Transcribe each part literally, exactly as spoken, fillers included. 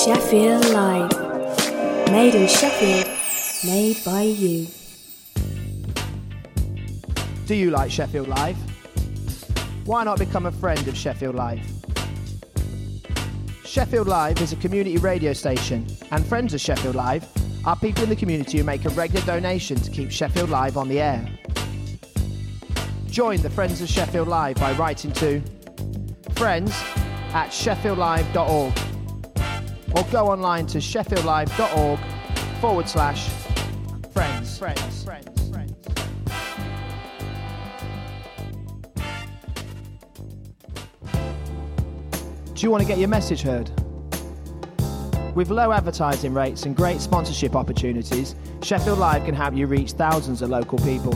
Sheffield Live. Made in Sheffield, made by you. Do you like Sheffield Live? Why not become a friend of Sheffield Live? Sheffield Live is a community radio station, and friends of Sheffield Live are people in the community who make a regular donation to keep Sheffield Live on the air. Join the Friends of Sheffield Live by writing to friends at sheffield live dot org or go online to sheffield live dot org forward slash friends. Friends. Friends. Friends. Do you want to get your message heard? With low advertising rates and great sponsorship opportunities, Sheffield Live can help you reach thousands of local people.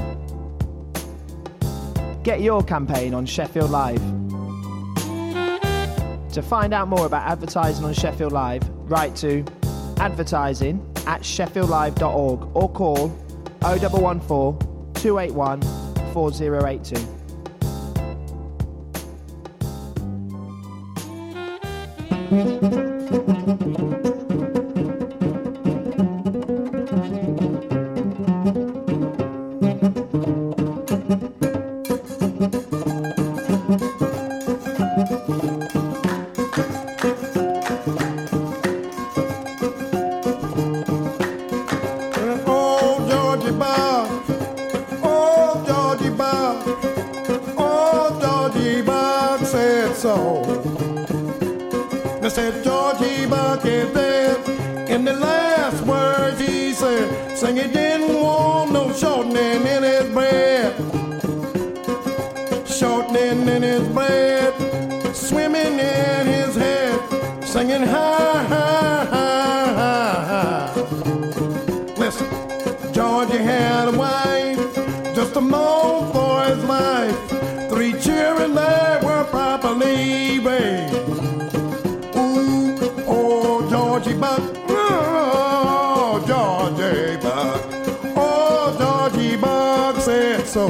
Get your campaign on Sheffield Live. To find out more about advertising on Sheffield Live, write to advertising at sheffield live dot org or call oh one one four, two eight one, four oh eight two. They said Georgie Buck is dead. In the last words he said, saying he didn't want no shortening in his bread. Shortening in his bread, swimming in his head, singing ha ha ha ha ha. Listen, Georgie had a wife, just a moment for his life. Three children that were properly raised. Georgie Buck, oh, Georgie Buck, oh, Georgie Buck said so.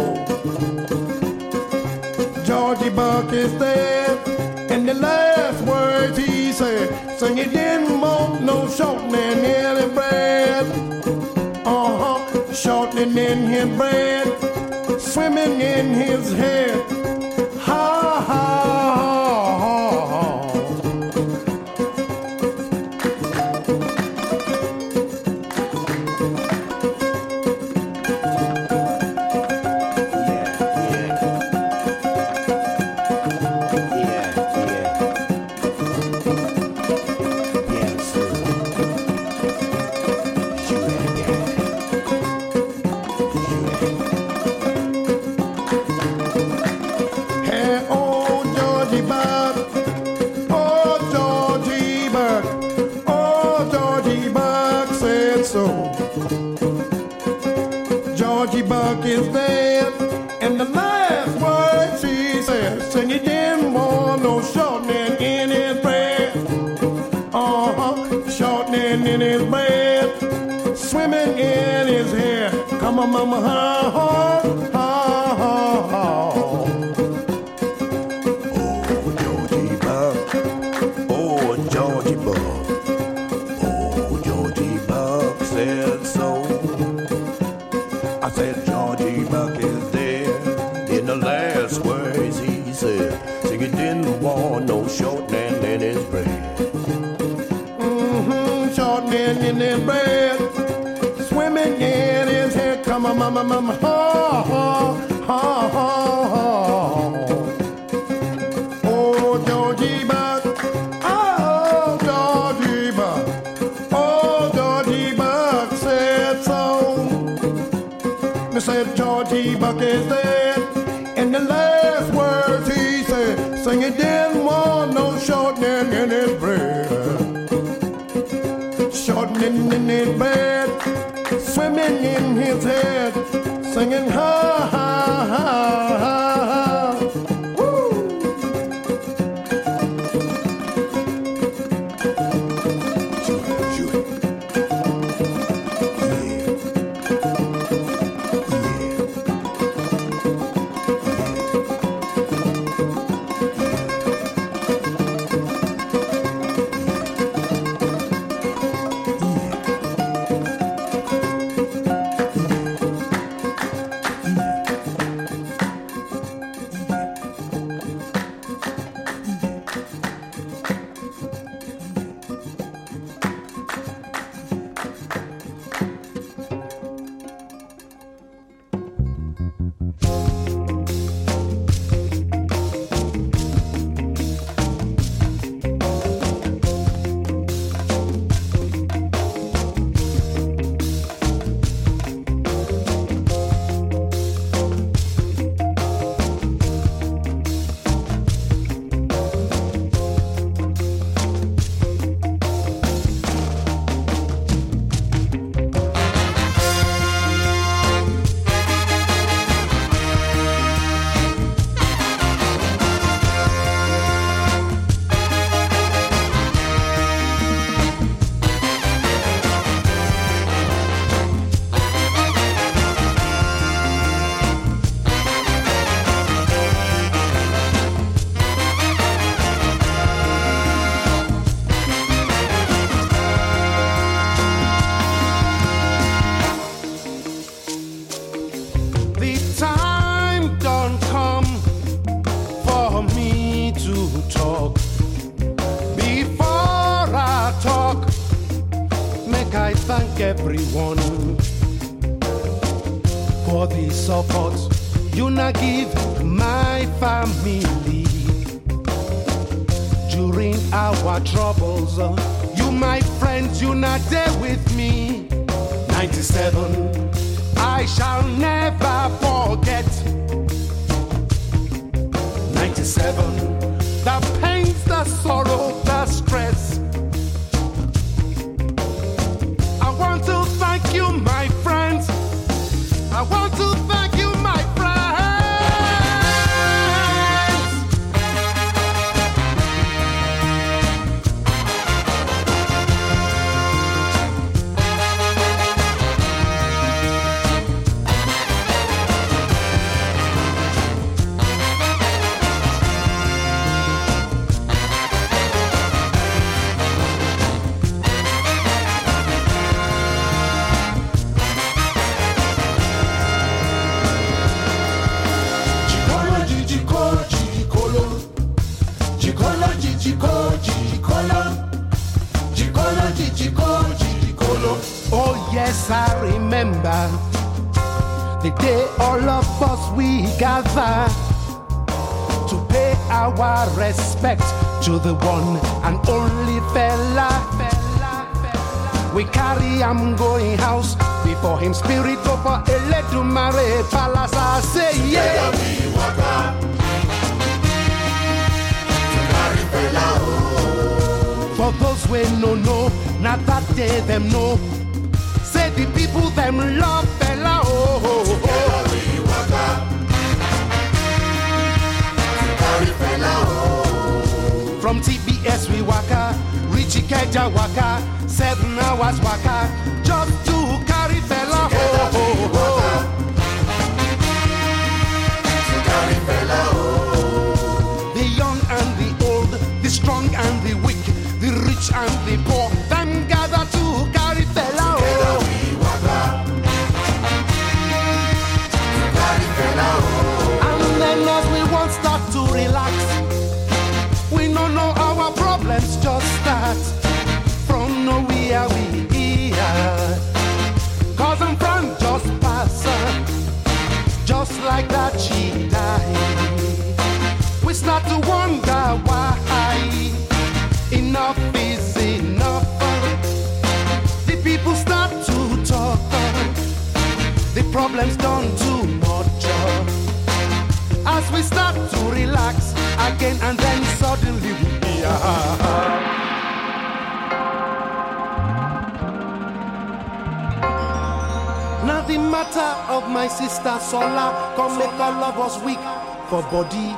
Georgie Buck is dead, and the last words he said, saying he didn't want no shortening in his bread. Uh-huh, shortening in his bread, swimming in his head. Ha, ha, ha, ha. Is dead, and the last words she said, saying he didn't want no shortening in his bread. Uh-huh, shortening in his bread, swimming in his head. Come on, mama, ha, ha, ha, ha, ha. Oh, Georgie Buck, oh, Georgie Buck, oh, Georgie Buck said so. I said, Georgie Buck is dead. In the last words he said, saying he didn't want no shortening in his bread. Mm-hmm, shortening in his bread, swimming in his head. Come on, mama, mama, ha, ha, ha, ha, ha. Oh, Georgie Buck, oh, Georgie Buck, oh, Georgie Buck said so. They said Georgie Buck is dead, and the last words he said, saying he didn't want no shortening in his bread. Shortening in his bed, swimming in his head, singing ha ha ha ha ha. Woo! thank everyone for the support you na give my family during our troubles. You, my friends, you not there with me. ninety-seven, I shall never forget. ninety-seven, the pains, the sorrow, the stress. I want to thank you, my friends. I want to thank you, my friends. Oh yes, I remember the day all of us we gather to pay our respect to the one and only fella. We carry him going house before him spirit over Eledumare Palace. I say yeah. For those we no know, not that day them know. Say the people them love fella oh. oh, oh. From T B S we waka, Richie Keja waka, seven hours waka, just to carry fella oh. oh, oh. The young and the old, the strong and the weak, the rich and the poor, them gather to carry fella oh. And then as we won't start to relax, we don't know our problems just start from nowhere we are. Cause I'm from just pass, just like that she died. We start to wonder why enough is enough. The people start to talk, the problems don't too much. As we start to relax again and then suddenly we are. Now the matter of my sister Sola come make all of us weak for body.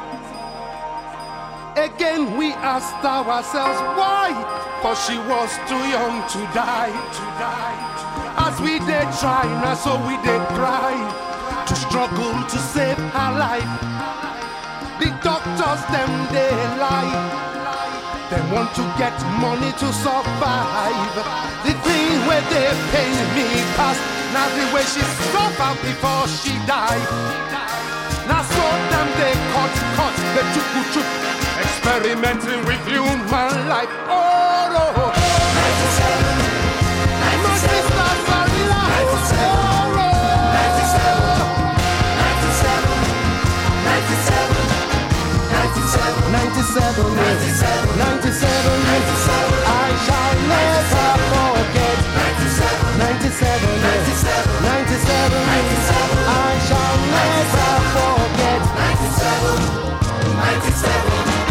Again we asked ourselves why, for she was too young to die, to die. As we did try, now so we did cry, to struggle to save her life. The doctors them they lie, they want to get money to survive. The thing where they pay me past, now the way she suffered before she died. Now so them they cut, cut, they took, took, experimenting with human life. Oh no. ninety-seven, ninety-seven, my sisters are alive. ninety-seven, ninety-seven, ninety-seven, ninety-seven, ninety-seven, ninety-seven, ninety-seven, ninety-seven, ninety-seven. I shall never forget. ninety-seven, ninety-seven, ninety-seven, ninety-seven, ninety-seven. I shall never forget. ninety-seven, ninety-seven.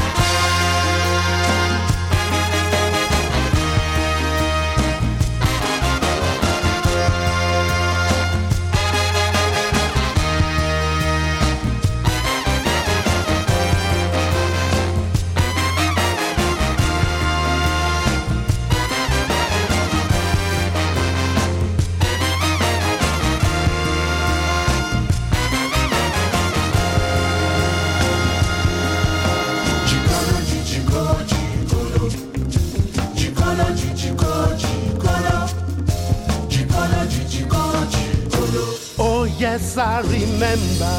Yes, I remember.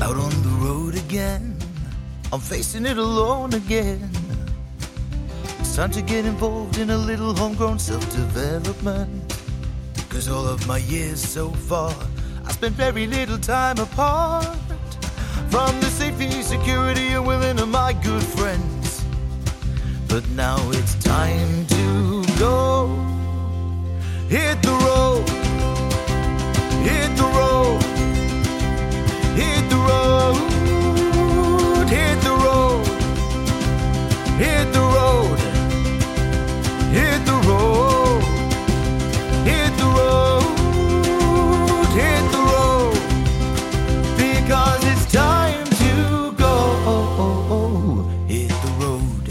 Out on the road again, I'm facing it alone again. It's time to get involved in a little homegrown self-development. Cause all of my years so far, I spent very little time apart from the safety, security, and willing of my good friends. But now it's time to go. Hit the road, hit the road, hit the road, hit the road, hit the road, hit the road, hit the road, hit the road, because it's time to go. Hit the road.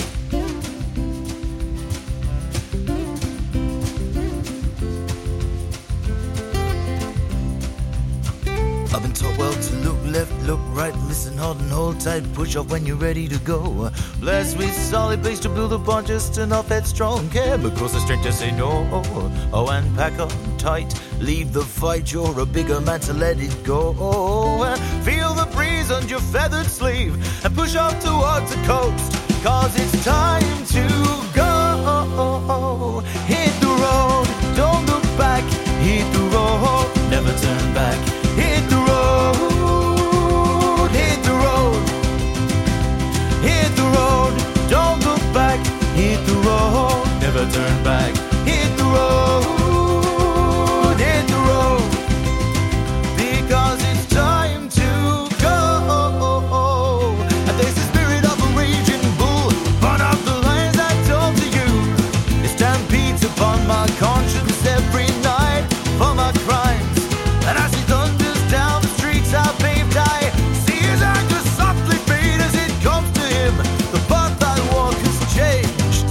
I've been taught well to look left, look right, listen hard and hold tight, push off when you're ready to go. Blessed with solid base to build upon, just enough headstrong care, because the strength to say no. Oh, and pack up tight, leave the fight, you're a bigger man to let it go. Feel the breeze on your feathered sleeve and push off towards the coast, cause it's time to go. Hit the road, don't look back, hit the road, never turn back. Hit the road, hit the road, hit the road, don't look back. Hit the road, never turn back. Hit the road, hit the road, because it's time to go. And there's the spirit of a raging bull, burn up the lines I told to you. It stampedes upon my conscience every night for my crimes, and as it thunders down the streets I paved, I see his anger softly fade as it comes to him. The path I walk has changed.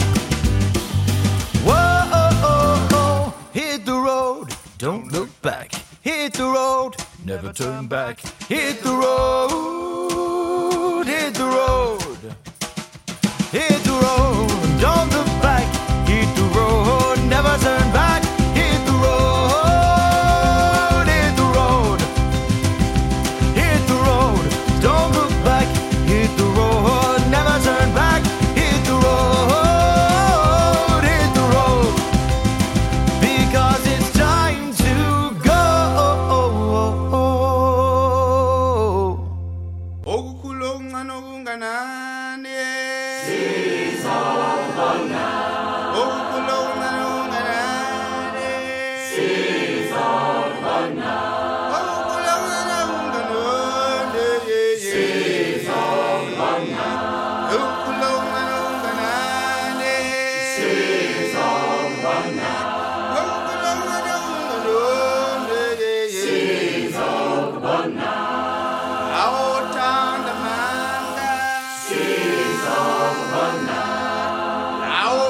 Whoa, hit the road, don't look back. Hit the road, never turn back. Hit the road, hit the road, hit the road, don't look back. Hit the road, never turn back. Hit the road, hit the road, hit the road, don't look back. Hit the road, never turn back. Hit the road, hit the road, because it's time to go. okukhulunga nokunganani sizobona okukhulunga nokunganani sizobona okukhulunga nokunganani sizobona okukhulunga nokunganani sizobona okukhulunga nokunganani sizobona awuthanda manga sizobona awu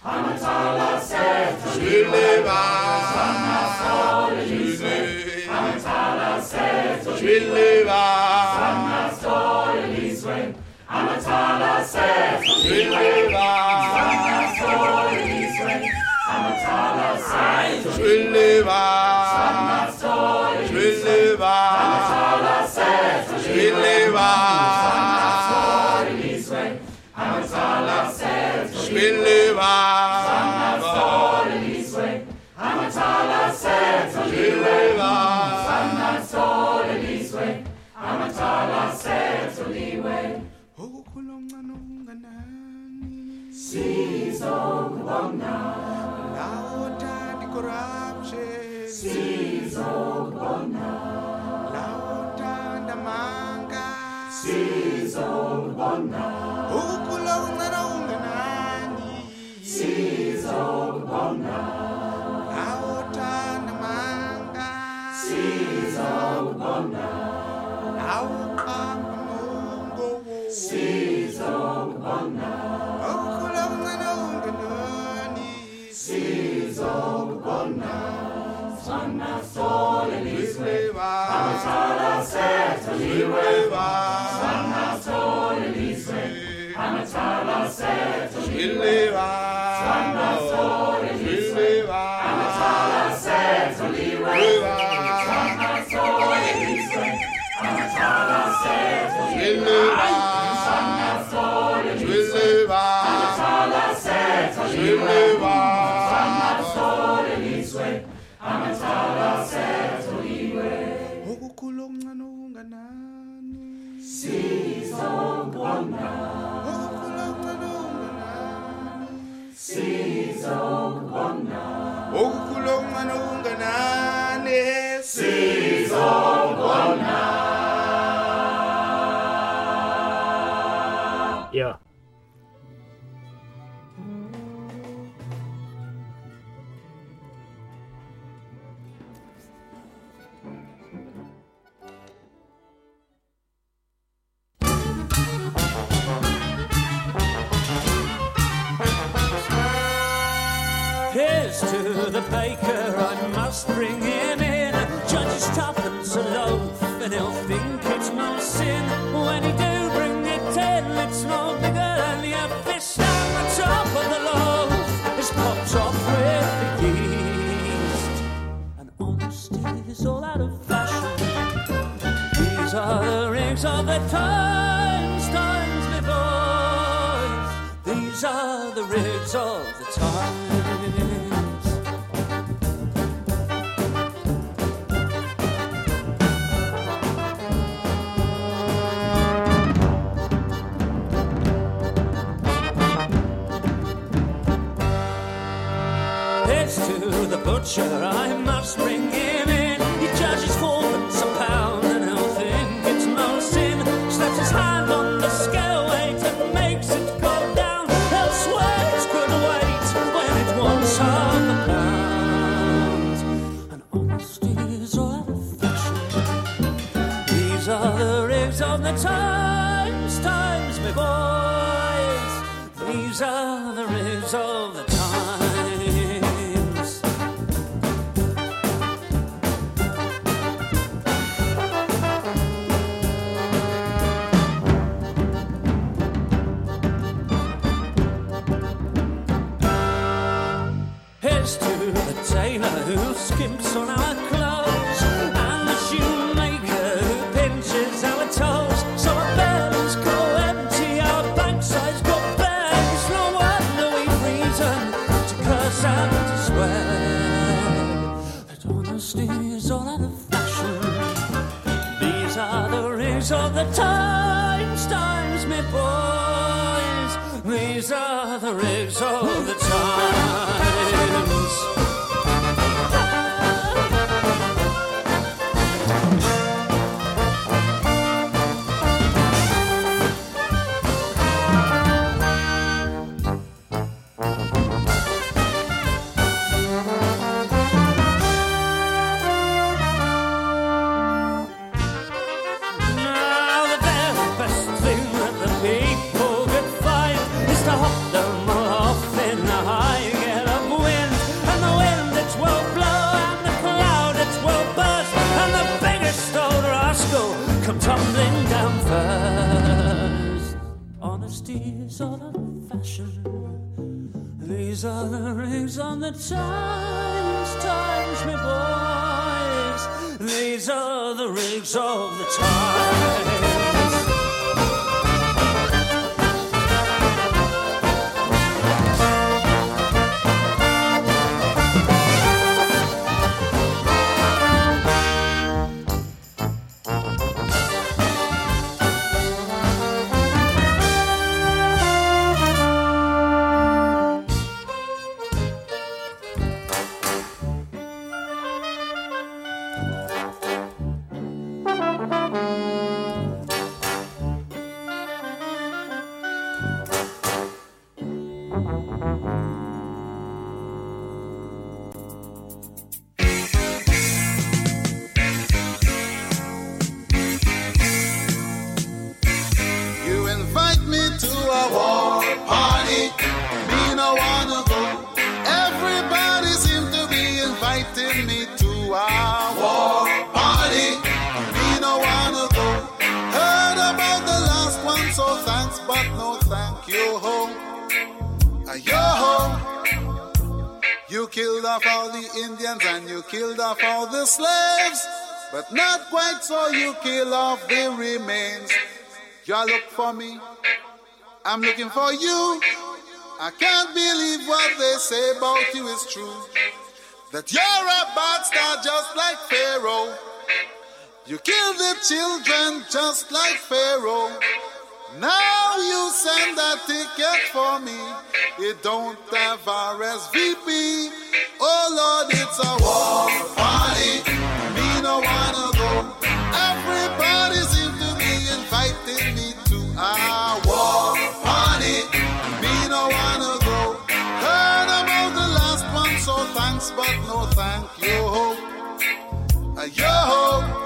Amatala Seto Shileva Sana Sole Liswe Amatala Seto Shileva Sana Sole Liswe Amatala Seto Shileva Sana Sole Liswe Amatala Seto Shileva Sana Sole Shileva Amatala Seto Shileva Sana Sole Liswe Amatala Seto Shileva Sana Sole Liswe Amatala Seto Shileva Sana Sole Liswe Amatala Seto Liwe Okukhuluma nonganani Sizokubona Lawotandi corruption Sizokubona Lawotanda manga Sizokubona Okukhuluma nonganani Sizokubona Lawotanda manga Sizokubona Sizokubona Okukhuluma nonganani Sizokubona Sana Sole Liswe Amatala Seto Liwe Sana Sole Liswe Amatala Seto Liwe Sana Sole Liswe Amatala Seto Liwe Sana Sole Liswe Amatala Seto Liwe Sana Sole Liswe Amatala Seto Liwe Sana Sole Liswe Amatala Seto Liwe Okukhuluma nonganani Sizokubona Okukhuluma nonganani Sizokubona Okukhuluma nonganani Sizokubona Yeah. Here's to the baker, I must bring him in. Judge's tuppence a loaf, and he'll think it's no sin. When he do bring it in, it's no bigger than your fist. And the top of the loaf is popped off with the yeast. And honesty is all out of fashion. These are the rigs of the times, times before. These are the rigs of the times. To the butcher, I must bring him in. He charges fourpence a pound, and he'll think it's no sin. Slaps his hand on the scale weight and makes it go down. He'll swear it's good weight when it wants half a pound. And honesty is all out of fashion. These are the rigs of the times, times, me boys. These are the rigs of the times. Who skimps on our clothes, and the shoemaker who pinches our toes. So our bellies go empty, our backsides go bare. It's no wonder we've reason to curse and to swear. That honesty is all out of fashion. These are the rigs of the times, times, me boys. These are the rigs of the times. These are the fashion. These are the rings on the times, times, me boys. These are the rings of the times. Killed off all the slaves, but not quite so you kill off the remains. You look for me, I'm looking for you. I can't believe what they say about you is true. That you're a bastard just like Pharaoh. You kill the children just like Pharaoh. Now you send a ticket for me. It don't have R S V P. Oh Lord, it's a war party. Me no wanna go. Everybody seems to be inviting me to a war party. Me no wanna go. Heard about the last one, so thanks, but no thank you. Uh, yo.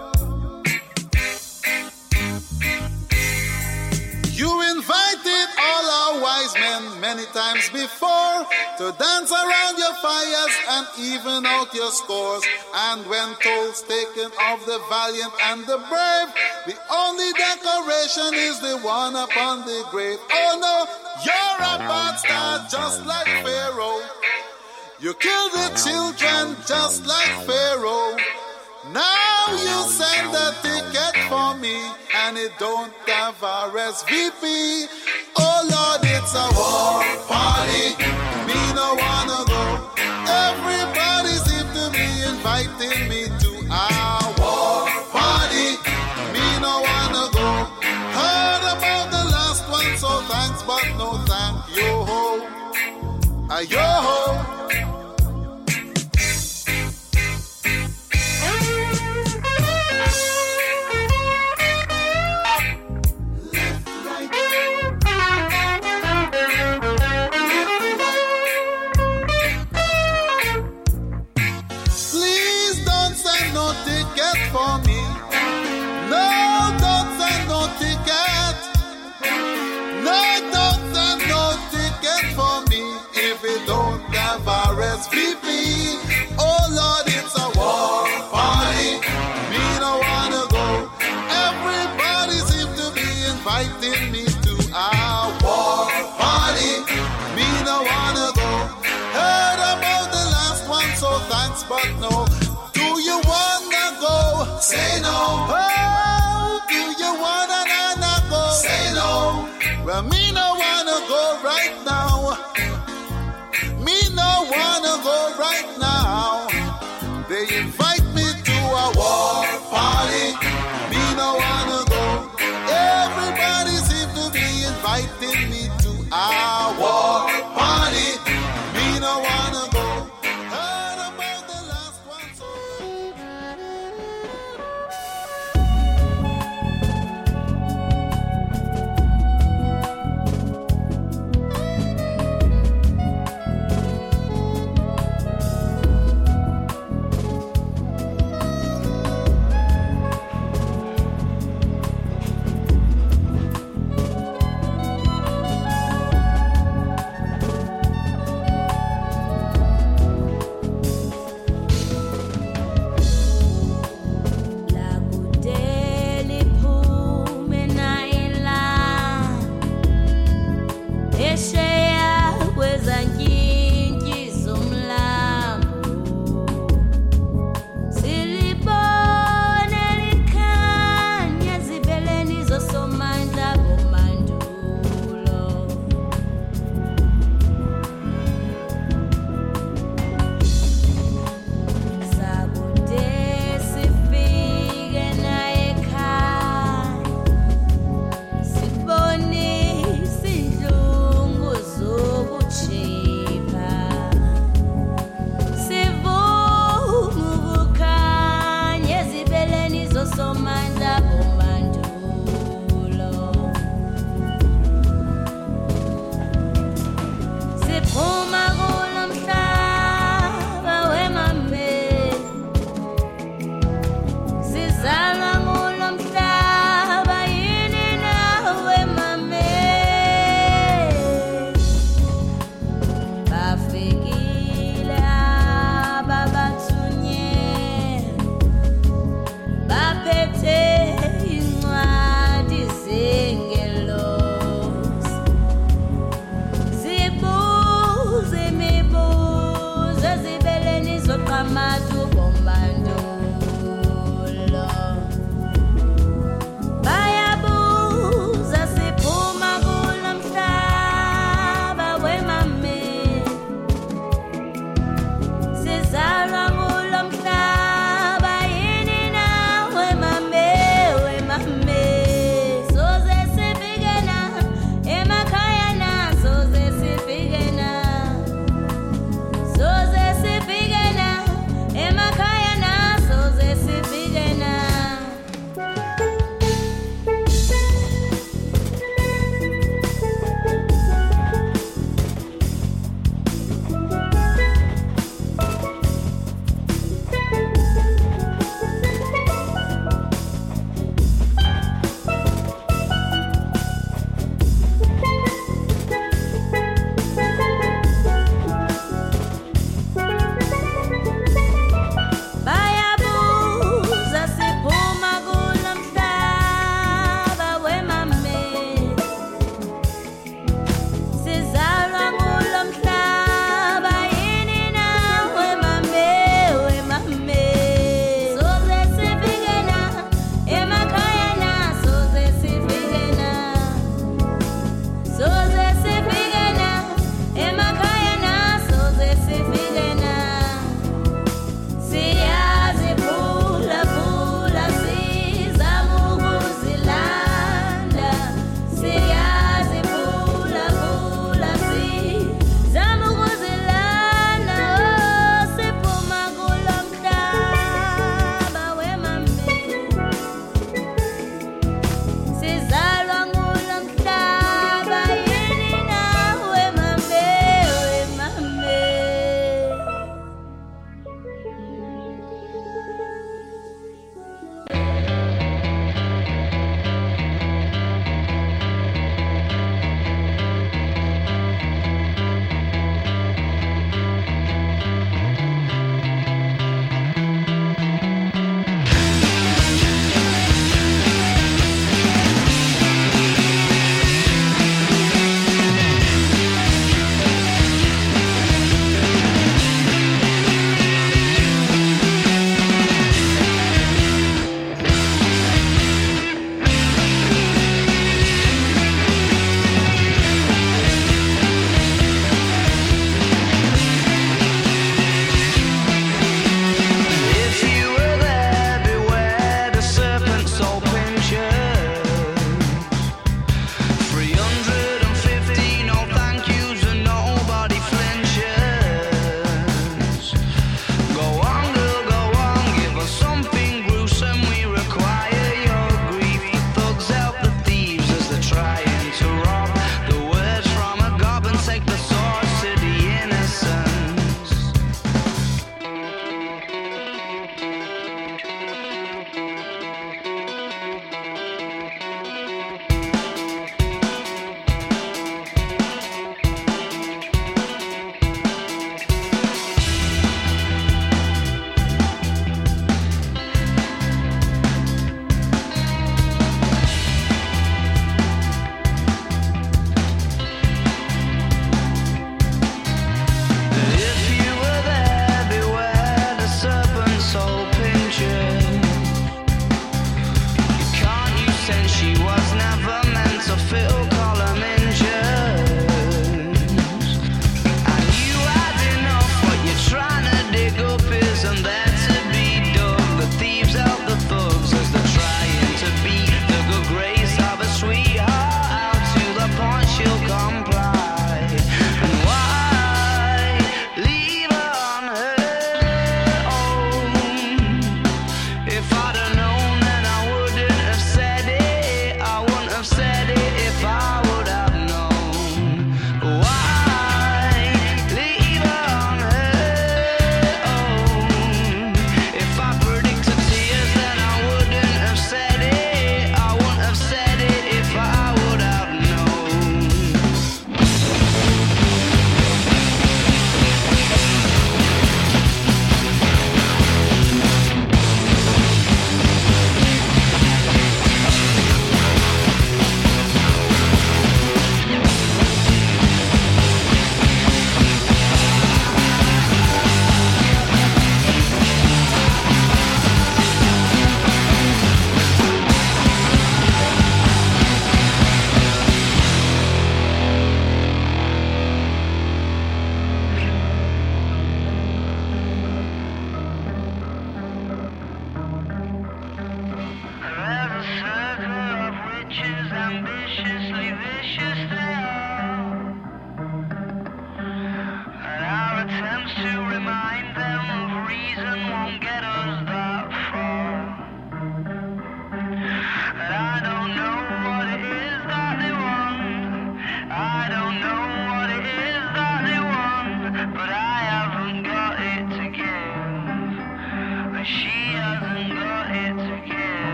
You invited all our wise men many times before to dance around your fires and even out your scores. And when tolls taken of the valiant and the brave, the only decoration is the one upon the grave. Oh no, you're a bastard just like Pharaoh. You kill the children just like Pharaoh. Now you send a ticket for me and it don't have R S V P. Oh Lord, it's a war party. Me no wanna go. Everybody seems to be inviting me to a war party. Me no wanna go. Heard about the last one, so thanks, but no thank you. Ayo. R S V P. Oh Lord, it's a war party. Me no wanna go. Everybody seems to be inviting me to a war party. Me no wanna go. Heard about the last one, so thanks, but no. Do you wanna go? Say no. Oh, do you wanna not go? Say no. Well, me no wanna go right now. Me no wanna go right now. They invite me to a war party. Me no wanna go. Everybody seems to be inviting me to a war party. Me no wanna go. Heard about the last one, so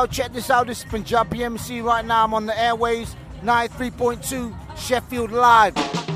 yo, check this out. This is Punjabi M C right now. I'm on the airways, ninety-three point two Sheffield Live.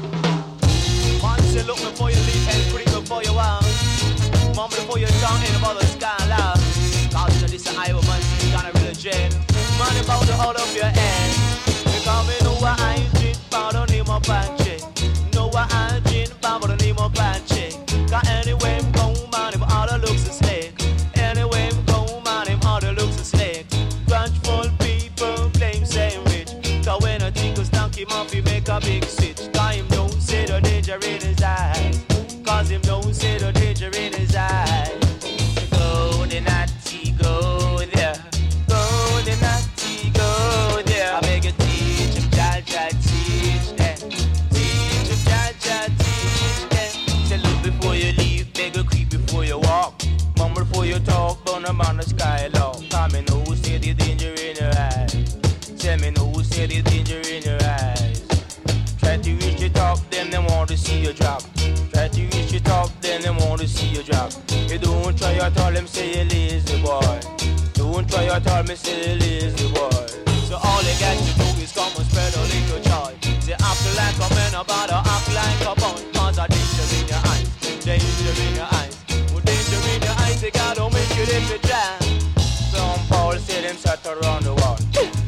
Man, say look before you leave and quick before you out. Mom, before you down in about the sky love. Cause you know this is Iowa man, you got a religion. Man, about to hold up your hand. Because me know what I drink, but I don't need my panche. Know what I drink, but I don't need my panche. Cause anyway, I'm going, man, if all the looks is slick. Anyway, I'm going, man, if all the looks is slick. Grudgeful people claim same rich. Cause when a tickle stunk him up, he make a big switch. Cause him don't see the danger in his eyes. Cause him don't see the danger in his eyes. Go the natty, go there. Go the natty, go there. I beg you teach him, ja, ja, teach them. Teach him, ja, ja, teach them. Say look before you leave, beg you creep before you walk. Mumble before you talk, burn them on the skylark. Come me know who say the danger in your eyes. Tell me know who say the danger in your eyes. Try to reach the top, then they want to see you drop. Try to reach the top, then they want to see you drop. You don't try at all, them say you lazy boy. Don't try at all, me say you lazy boy. So all you got to do is come and spread a little joy. Say act like a man, about to act like a boy. Cause a danger in your eyes, danger in your eyes. Well, danger in your eyes, they gotta make it if you try. Some Paul said them sat around the wall.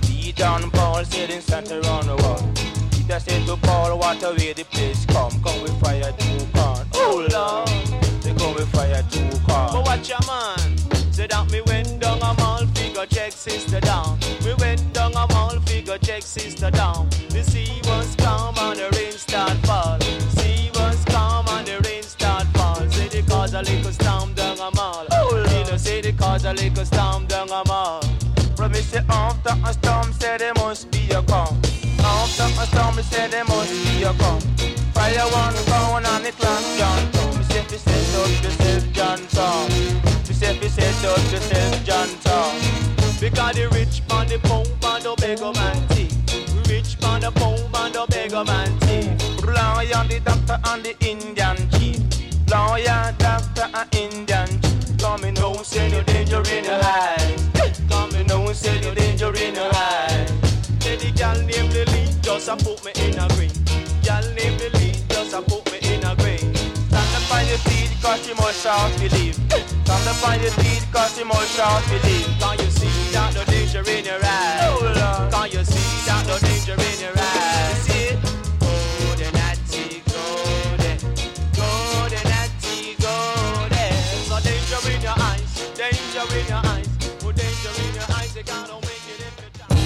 John Paul said him sat around the wall. Peter said to Paul, what a way the place come. Come with fire to corn. Oh Lord, they come with fire to corn. But watch your man. Say that me went down a mall, figure check sister down. We went down a mall, figure check sister down. The sea was calm and the rain start fall. Sea was calm and the rain start fall. Say they cause a little storm down a mall. Oh Lord, you know say they cause a little storm down a mall. Me say after a storm, say there must be a calm. After a storm, me say there must be a calm. Fire one going on the clock, John Tom. Me say fi set up yourself, John Tom. Me say fi set up yourself, John Tom. Because the rich man, the poor man, the beggar man thief. Rich man, the poor man, the beggar man thief. Lawyer, the doctor, and the Indian chief. Lawyer, doctor, and Indian chief. Coming home, say no danger in your eyes. Coming home, say the danger in your eyes. Say the girl named Lily, just a put me in a green. Girl named Lily, just a put me in a green. Stand up on your feet, cause she must shout believe. Stand up on your feet, cause she must shout believe. Can you see that the danger in your eyes? Oh Lord. Can you see that the danger in your eyes? See it? Go the natty, go there. Go the natty, go there. So danger in your eyes, danger in your eyes. Danger in your eyes, they gotta make it if you die.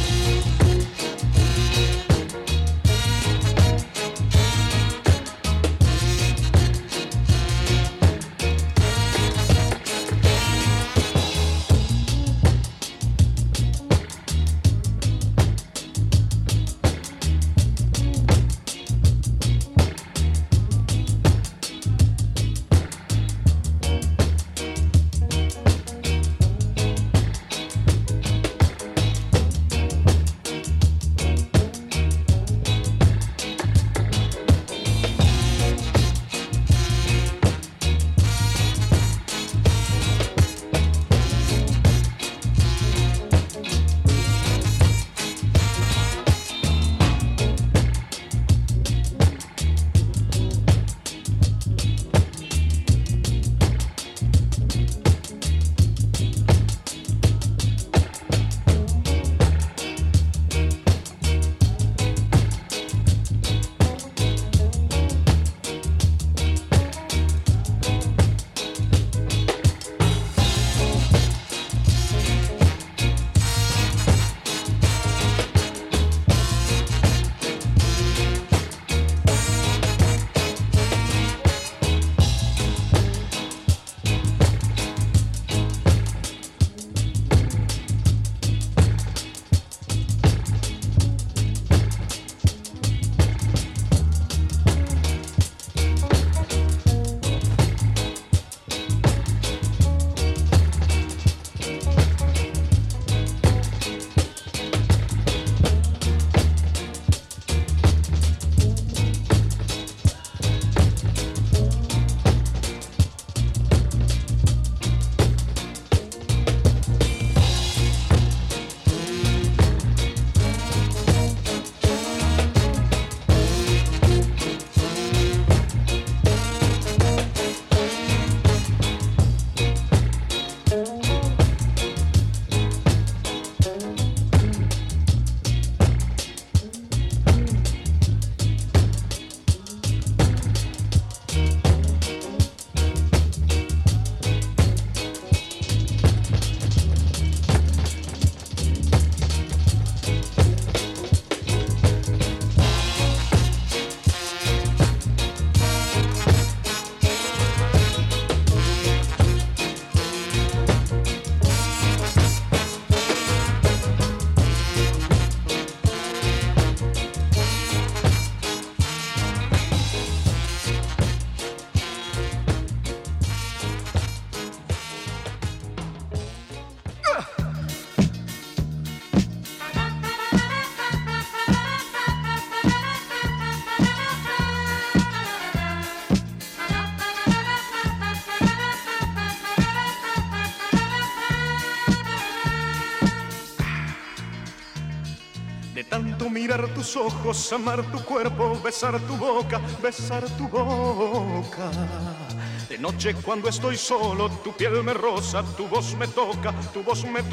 tanto mirar tus ojos, amar tu cuerpo, besar tu boca, besar tu boca. De noche cuando estoy solo, tu piel me roza, tu voz me toca, tu voz me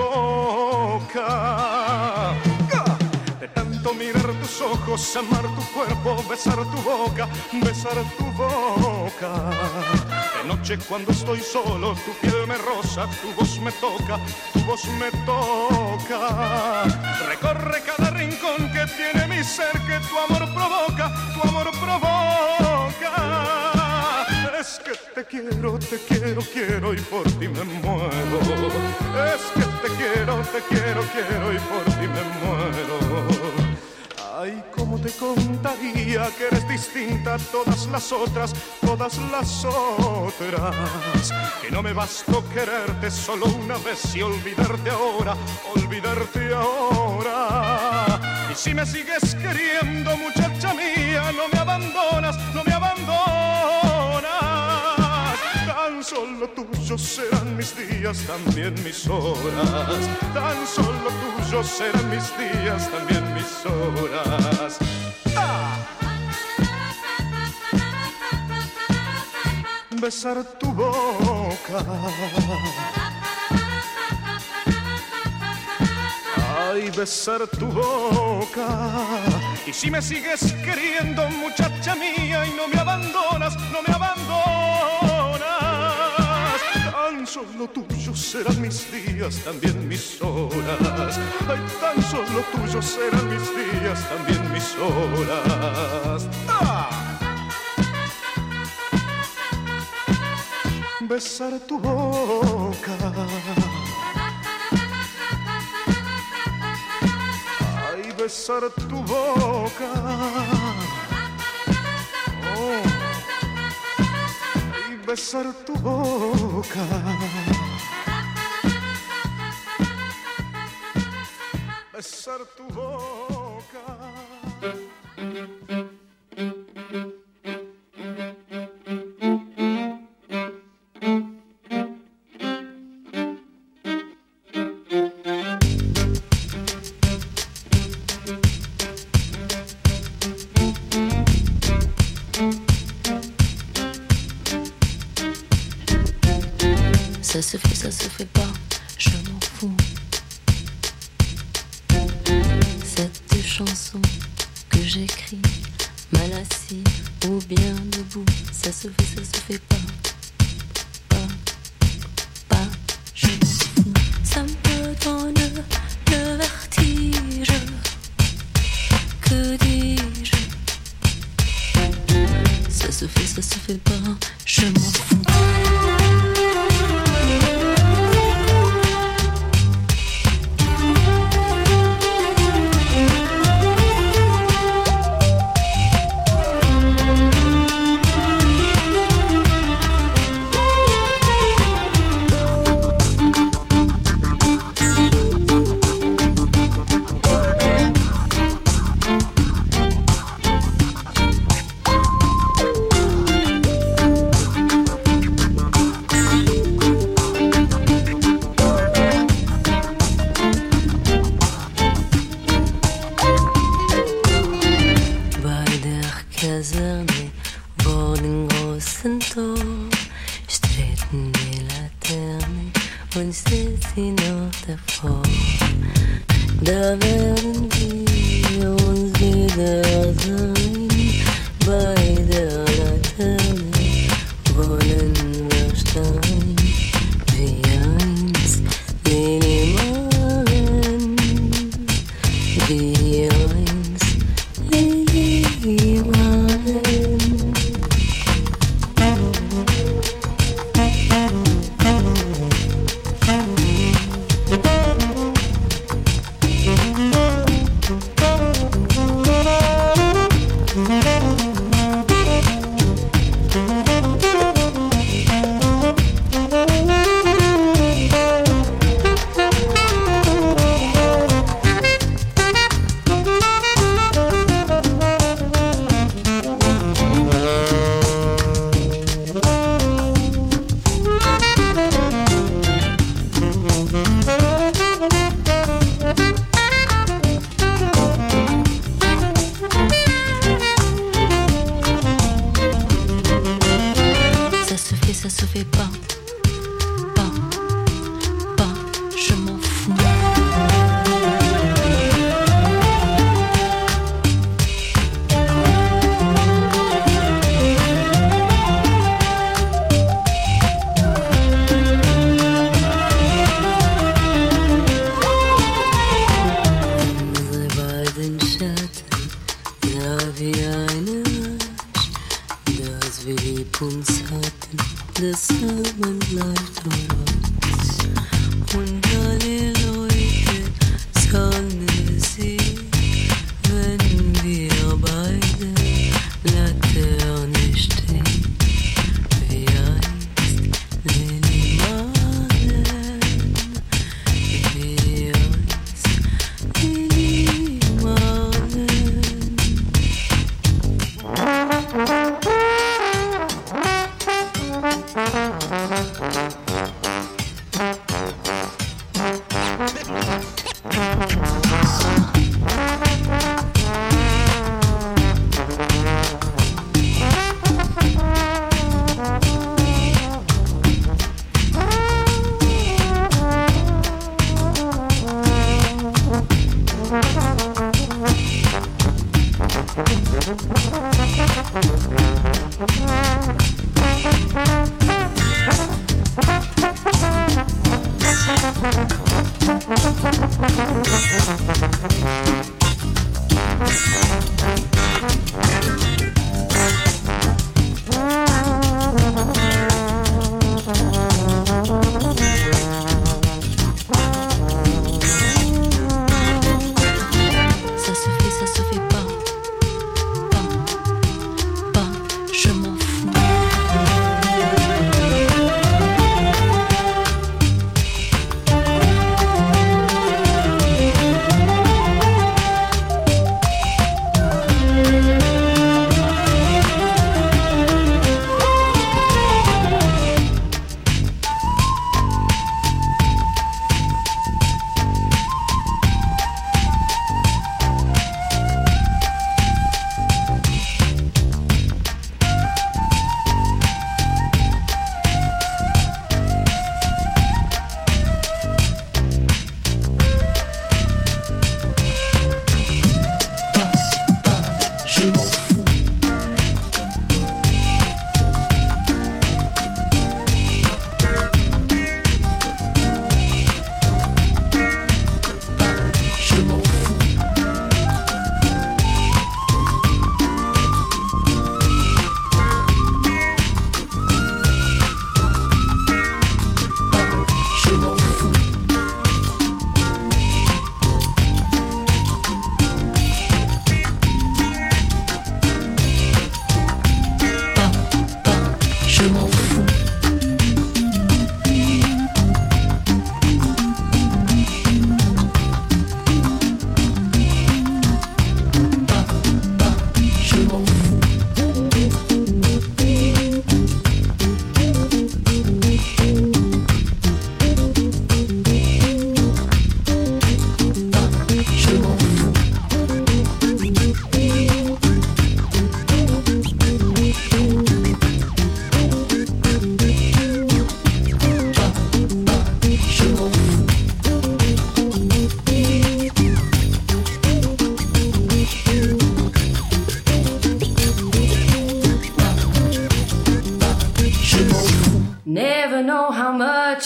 toca. De tanto mirar tus ojos, amar tu cuerpo, besar tu boca, besar tu boca. De noche cuando estoy solo, tu piel me roza, tu voz me toca, tu voz me toca. Recorre cada rincón que tiene mi ser, que tu amor provoca, tu amor provoca. Es que te quiero, te quiero, quiero y por ti me muero. Es que te quiero, te quiero, quiero y por ti me muero. Ay, cómo te contaría que eres distinta a todas las otras, todas las otras. Que no me bastó quererte solo una vez y olvidarte ahora, olvidarte ahora. Y si me sigues queriendo, muchacha mía, no me abandonas, no me abandonas. Tan solo tuyos serán mis días, también mis horas. Tan solo tuyos serán mis días, también mis horas. ¡Ah! Besar tu boca. Ay, besar tu boca. Y si me sigues queriendo, muchacha mía, y no me abandonas, no me abandonas. Tan solo tuyos serán mis días, también mis horas. Ay, tan solo tuyos serán mis días, también mis horas. ¡Ah! Besar tu boca. Ay, besar tu boca. Oh. Ay, besar tu boca. Besar tu boca. Ça se fait, ça se fait pas, je m'en fous. Cette chanson que j'écris, mal assis ou bien debout, ça se fait, ça se fait pas, pas, pas, je m'en fous. Ça me donne le vertige, que dis-je? Ça se fait, ça se fait pas, je m'en fous.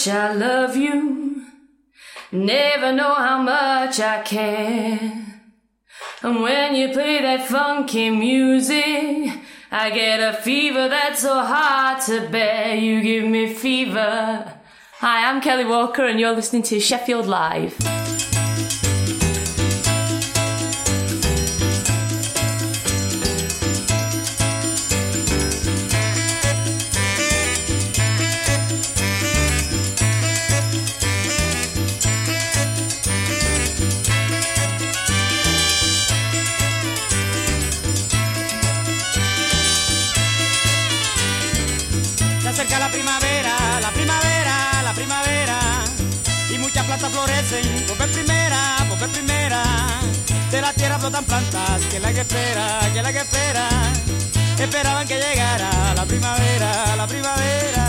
much I love you, never know how much I care. And when you play that funky music, I get a fever that's so hard to bear. You give me fever. Hi, I'm Kelly Walker and you're listening to Sheffield Live. La primavera, la primavera, la primavera, y muchas plantas florecen por vez primera, por vez primera. De la tierra brotan plantas que la que espera, que la que espera, esperaban que llegara la primavera, la primavera.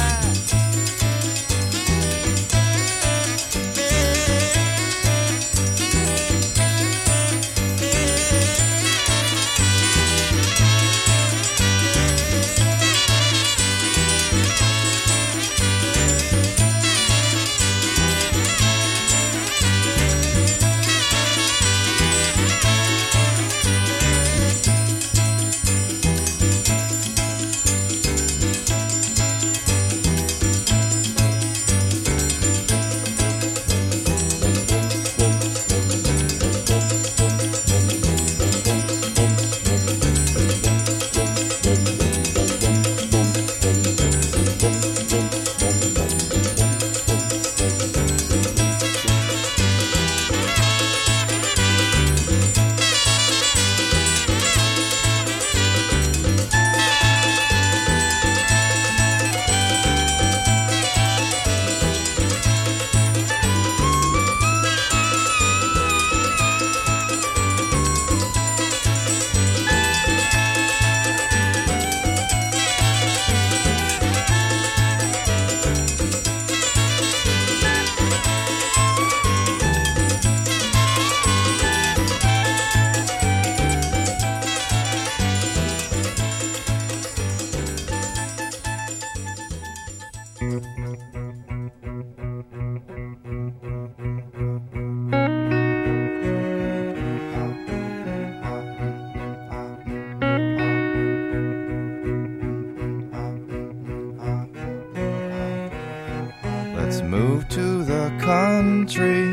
Let's move to the country.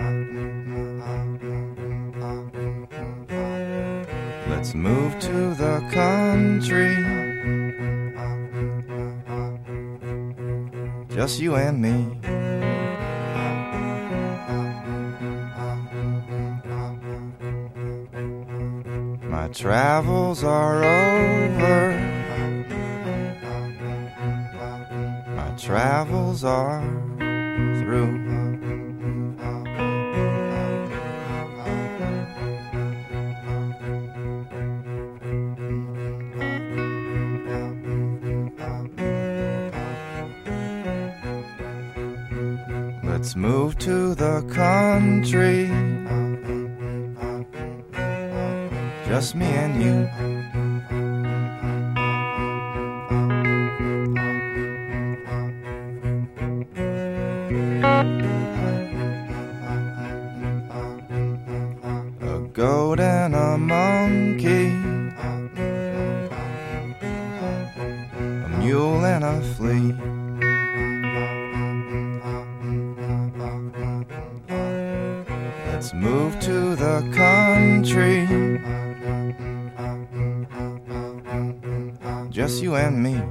Let's move to the country. Just you and me. My travels are over. My travels are through. Let's move to the country. Just me and you. A goat and a monkey, a mule and a flea. Let's move to the country. Just you and me.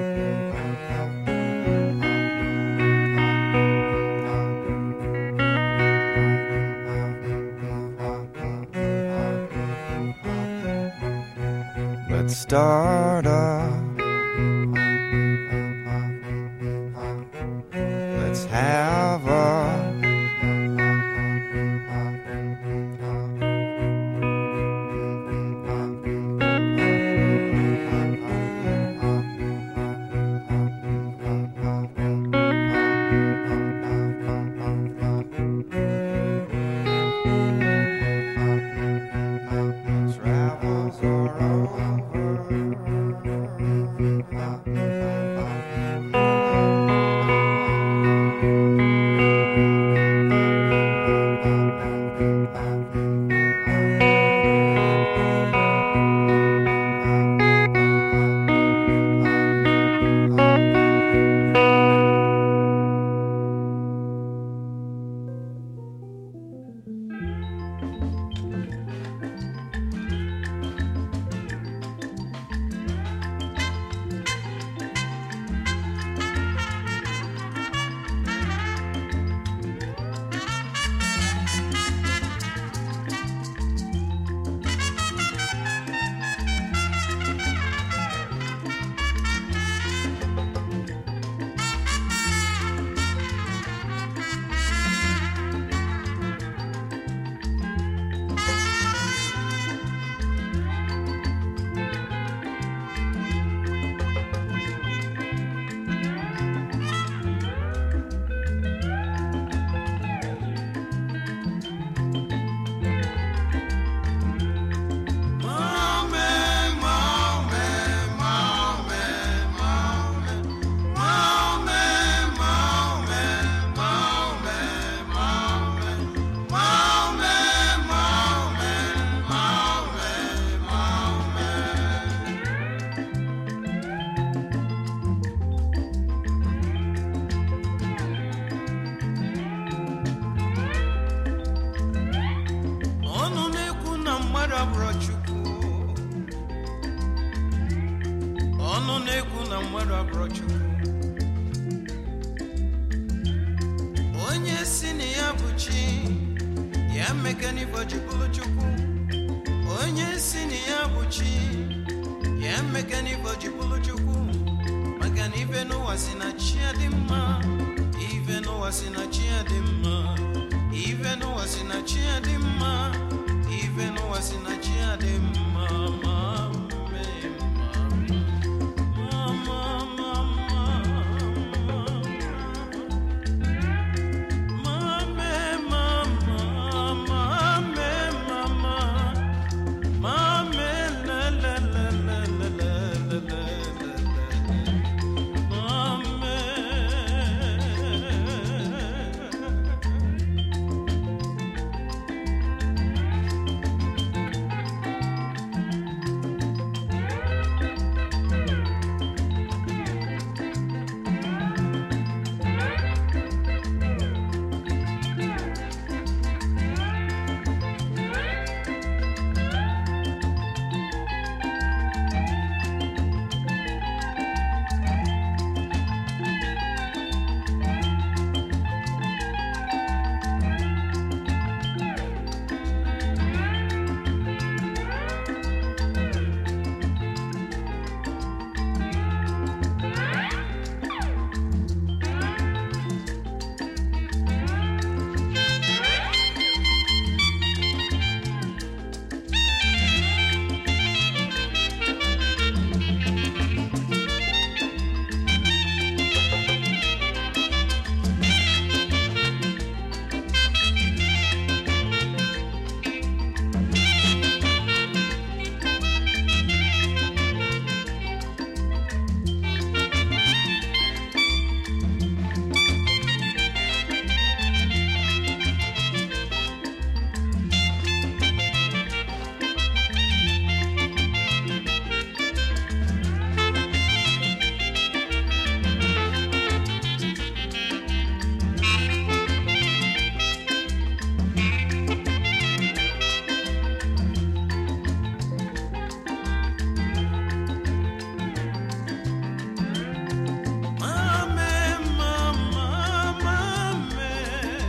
Let's start up. Let's have a travels are over. abụrụ Chukwu ọnụ na-ekwu na mmadụ abụrụ Chukwu onye si na ya bụ chi ya mekani bọjibụlụ Chukwu onye si na ya bụ chi ya mekani bọjibụlụ Chukwu maka na ibe n'ụwa si na chi adị mma ibe n'ụwa si na chi adị mma